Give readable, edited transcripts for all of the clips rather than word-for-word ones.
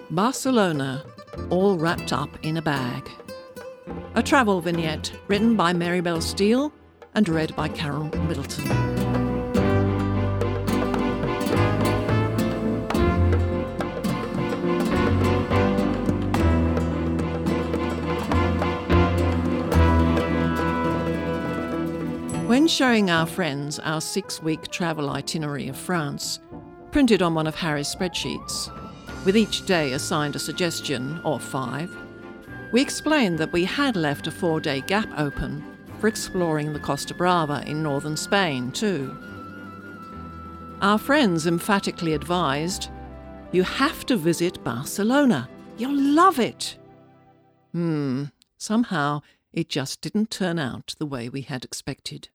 Barcelona, all wrapped up in a bag. A travel vignette written by Mary Bell Steele and read by Carol Middleton. When showing our friends our 6-week travel itinerary of France, printed on one of Harry's spreadsheets, with each day assigned a suggestion, or 5, we explained that we had left a 4-day gap open for exploring the Costa Brava in northern Spain too. Our friends emphatically advised, "You have to visit Barcelona. You'll love it." Somehow it just didn't turn out the way we had expected.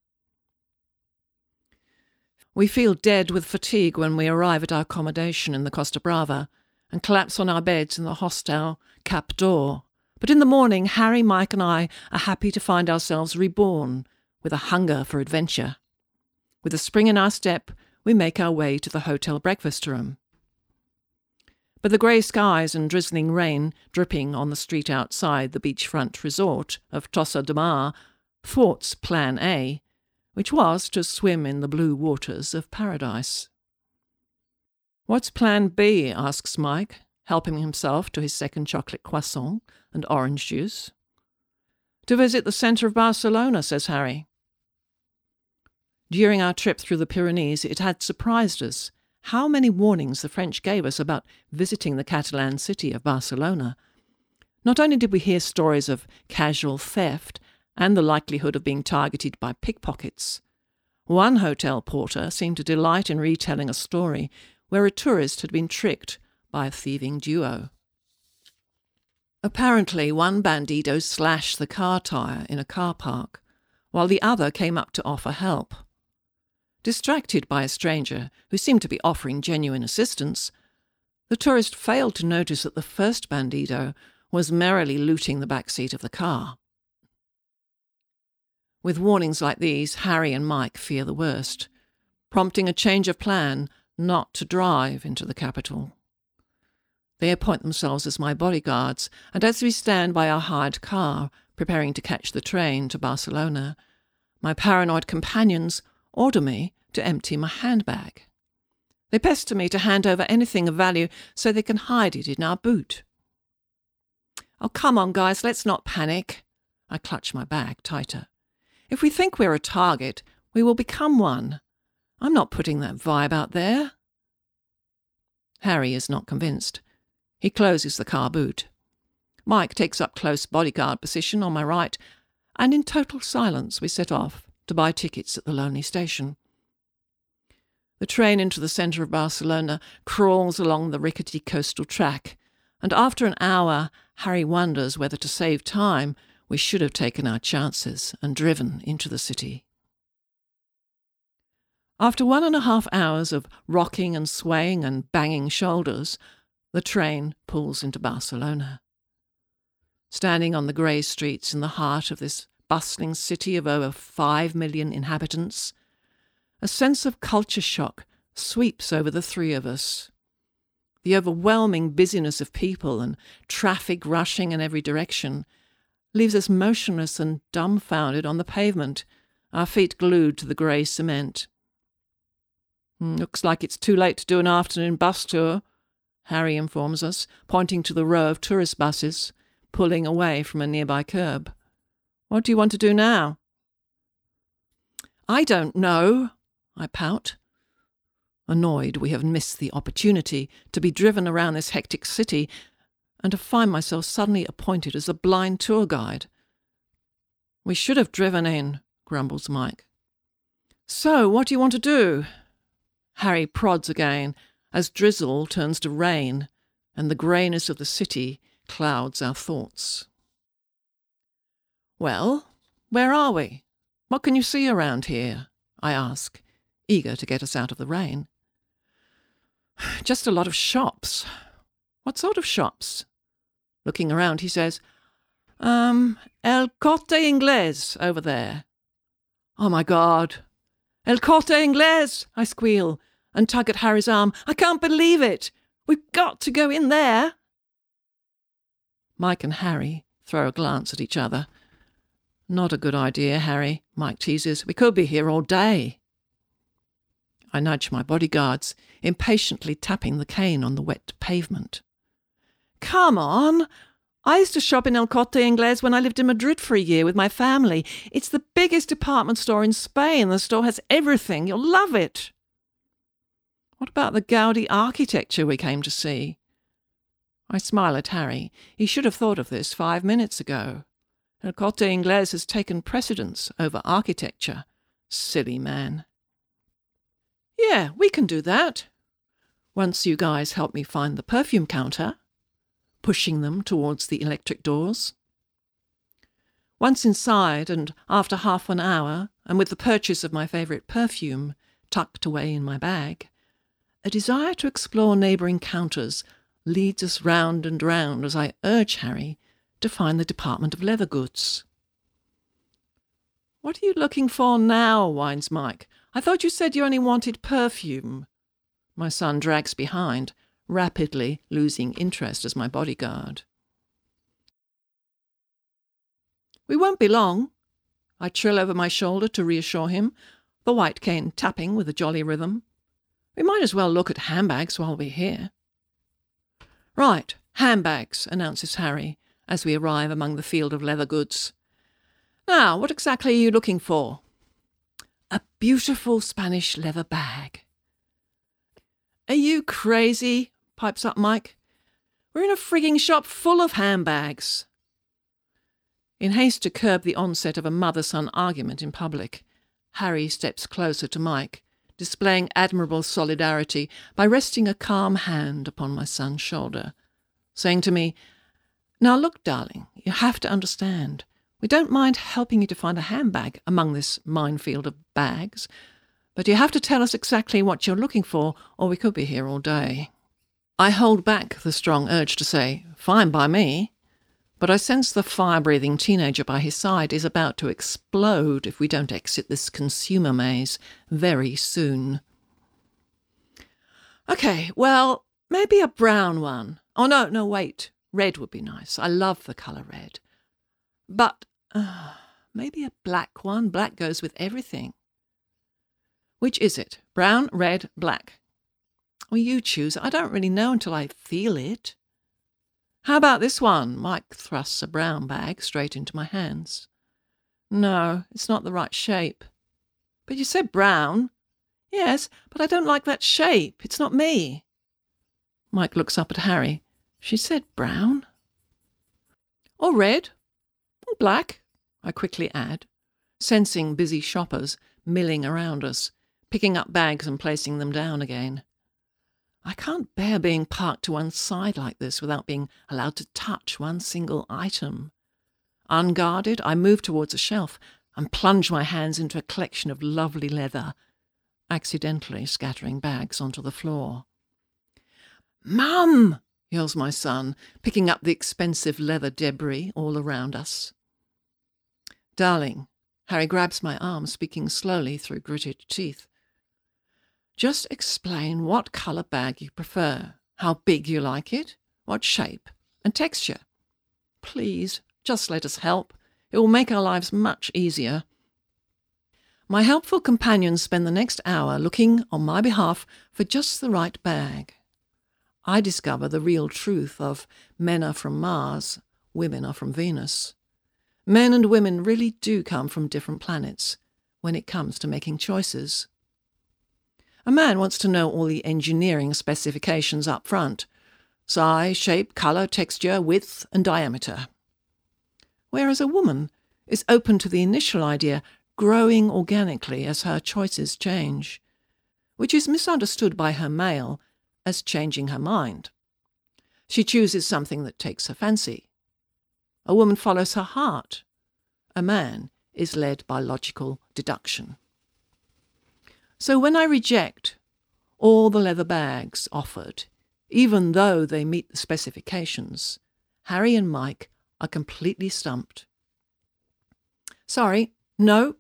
We feel dead with fatigue when we arrive at our accommodation in the Costa Brava and collapse on our beds in the hostel Cap d'Or. But in the morning, Harry, Mike and I are happy to find ourselves reborn with a hunger for adventure. With a spring in our step, we make our way to the hotel breakfast room. But the grey skies and drizzling rain dripping on the street outside the beachfront resort of Tossa de Mar thwarts Plan A, which was to swim in the blue waters of paradise. "What's Plan B?" asks Mike, helping himself to his second chocolate croissant and orange juice. "To visit the centre of Barcelona," says Harry. During our trip through the Pyrenees, it had surprised us how many warnings the French gave us about visiting the Catalan city of Barcelona. Not only did we hear stories of casual theft and the likelihood of being targeted by pickpockets, one hotel porter seemed to delight in retelling a story where a tourist had been tricked by a thieving duo. Apparently, one bandito slashed the car tyre in a car park, while the other came up to offer help. Distracted by a stranger who seemed to be offering genuine assistance, the tourist failed to notice that the first bandito was merrily looting the back seat of the car. With warnings like these, Harry and Mike fear the worst, prompting a change of plan not to drive into the capital. They appoint themselves as my bodyguards, and as we stand by our hired car, preparing to catch the train to Barcelona, my paranoid companions order me to empty my handbag. They pester me to hand over anything of value so they can hide it in our boot. "Oh, come on, guys, let's not panic." I clutch my bag tighter. "If we think we're a target, we will become one. I'm not putting that vibe out there." Harry is not convinced. He closes the car boot. Mike takes up close bodyguard position on my right, and in total silence we set off to buy tickets at the lonely station. The train into the centre of Barcelona crawls along the rickety coastal track, and after an hour, Harry wonders whether to save time we should have taken our chances and driven into the city. After 1.5 hours of rocking and swaying and banging shoulders, the train pulls into Barcelona. Standing on the grey streets in the heart of this bustling city of over 5 million inhabitants, a sense of culture shock sweeps over the three of us. The overwhelming busyness of people and traffic rushing in every direction leaves us motionless and dumbfounded on the pavement, our feet glued to the grey cement. "Looks like it's too late to do an afternoon bus tour," Harry informs us, pointing to the row of tourist buses pulling away from a nearby curb. "What do you want to do now?" "I don't know," I pout. Annoyed we have missed the opportunity to be driven around this hectic city and to find myself suddenly appointed as a blind tour guide. "We should have driven in," grumbles Mike. "So, what do you want to do?" Harry prods again as drizzle turns to rain and the greyness of the city clouds our thoughts. "Well, where are we? What can you see around here?" I ask, eager to get us out of the rain. "Just a lot of shops." "What sort of shops?" Looking around, he says, El Corte Inglés over there." "Oh my God." "El Corte Inglés," I squeal and tug at Harry's arm. "I can't believe it. We've got to go in there." Mike and Harry throw a glance at each other. "Not a good idea, Harry," Mike teases. "We could be here all day." I nudge my bodyguards, impatiently tapping the cane on the wet pavement. "Come on! I used to shop in El Corte Inglés when I lived in Madrid for a year with my family. It's the biggest department store in Spain. The store has everything. You'll love it." "What about the Gaudi architecture we came to see?" I smile at Harry. He should have thought of this 5 minutes ago. El Corte Inglés has taken precedence over architecture. Silly man. "Yeah, we can do that. Once you guys help me find the perfume counter," pushing them towards the electric doors. Once inside, and after half an hour, and with the purchase of my favourite perfume tucked away in my bag, a desire to explore neighbouring counters leads us round and round as I urge Harry to find the department of leather goods. "What are you looking for now?" whines Mike. "I thought you said you only wanted perfume." My son drags behind, rapidly losing interest as my bodyguard. "We won't be long," I trill over my shoulder to reassure him, the white cane tapping with a jolly rhythm. "We might as well look at handbags while we're here." "Right, handbags," announces Harry, as we arrive among the field of leather goods. "Now, what exactly are you looking for?" "A beautiful Spanish leather bag." "Are you crazy?" pipes up Mike. "We're in a frigging shop full of handbags." In haste to curb the onset of a mother-son argument in public, Harry steps closer to Mike, displaying admirable solidarity by resting a calm hand upon my son's shoulder, saying to me, "Now look, darling, you have to understand. We don't mind helping you to find a handbag among this minefield of bags, but you have to tell us exactly what you're looking for, or we could be here all day." I hold back the strong urge to say, "Fine by me," but I sense the fire-breathing teenager by his side is about to explode if we don't exit this consumer maze very soon. "Okay, well, maybe a brown one. Oh, no, wait. Red would be nice. I love the colour red. But maybe a black one. Black goes with everything." "Which is it? Brown, red, black?" "Well, you choose. I don't really know until I feel it." "How about this one?" Mike thrusts a brown bag straight into my hands. "No, it's not the right shape." "But you said brown." "Yes, but I don't like that shape. It's not me." Mike looks up at Harry. "She said brown." "Or red. Or black," I quickly add, sensing busy shoppers milling around us, picking up bags and placing them down again. I can't bear being parked to one side like this without being allowed to touch one single item. Unguarded, I move towards a shelf and plunge my hands into a collection of lovely leather, accidentally scattering bags onto the floor. "Mum!" yells my son, picking up the expensive leather debris all around us. "Darling," Harry grabs my arm, speaking slowly through gritted teeth. "Just explain what colour bag you prefer, how big you like it, what shape and texture. Please, just let us help. It will make our lives much easier." My helpful companions spend the next hour looking on my behalf for just the right bag. I discover the real truth of men are from Mars, women are from Venus. Men and women really do come from different planets when it comes to making choices. A man wants to know all the engineering specifications up front: size, shape, colour, texture, width and diameter. Whereas a woman is open to the initial idea growing organically as her choices change, which is misunderstood by her male as changing her mind. She chooses something that takes her fancy. A woman follows her heart. A man is led by logical deduction. So when I reject all the leather bags offered, even though they meet the specifications, Harry and Mike are completely stumped. "Sorry, no,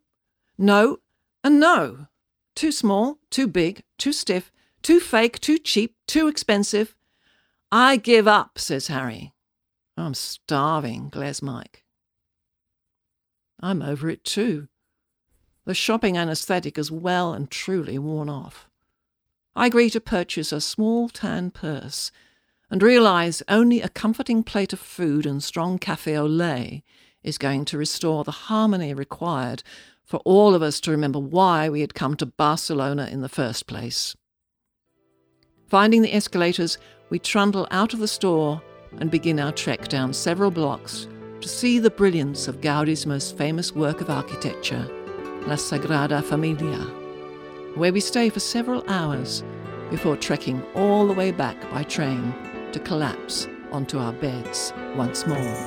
and no. Too small, too big, too stiff, too fake, too cheap, too expensive." "I give up," says Harry. I'm starving, glares Mike. I'm over it too. The shopping anaesthetic is well and truly worn off. I agree to purchase a small tan purse and realise only a comforting plate of food and strong café au lait is going to restore the harmony required for all of us to remember why we had come to Barcelona in the first place. Finding the escalators, we trundle out of the store and begin our trek down several blocks to see the brilliance of Gaudi's most famous work of architecture, La Sagrada Familia, where we stay for several hours before trekking all the way back by train to collapse onto our beds once more.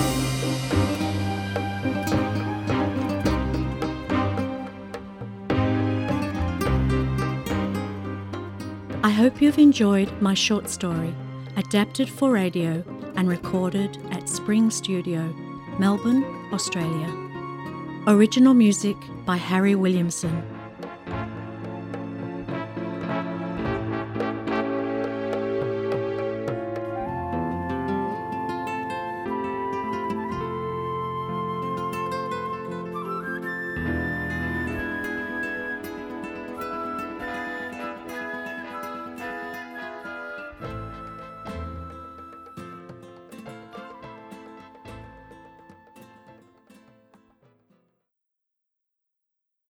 I hope you've enjoyed my short story, adapted for radio and recorded at Spring Studio, Melbourne, Australia. Original music by Harry Williamson.